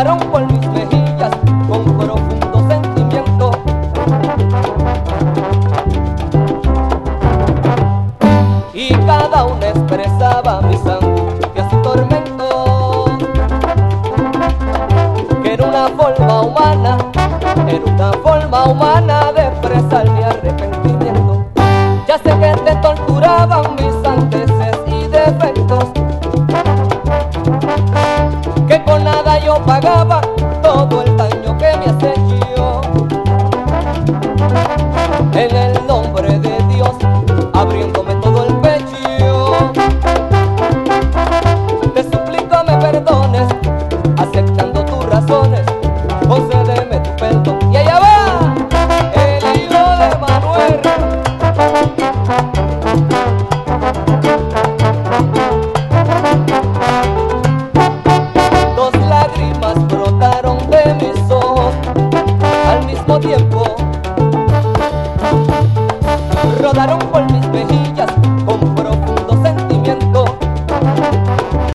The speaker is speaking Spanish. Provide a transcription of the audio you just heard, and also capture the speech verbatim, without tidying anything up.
rodaron por mis mejillas con profundo sentimiento. Y cada una expresaba mis angustias y tormentos, que era una forma humana, era una forma humana de expresar mi arrepentimiento. Ya sé que te torturaban mis sandeces y defectos, que con nada yo pagaba todo el daño que me has hecho. En el nombre de Dios, abriéndome todo el pecho, te suplico me perdones, aceptando tus razones, concédeme tu perdón. Y allá va el hijo de Manuel. Dos lágrimas brotaron de mis ojos al mismo tiempo, rodaron por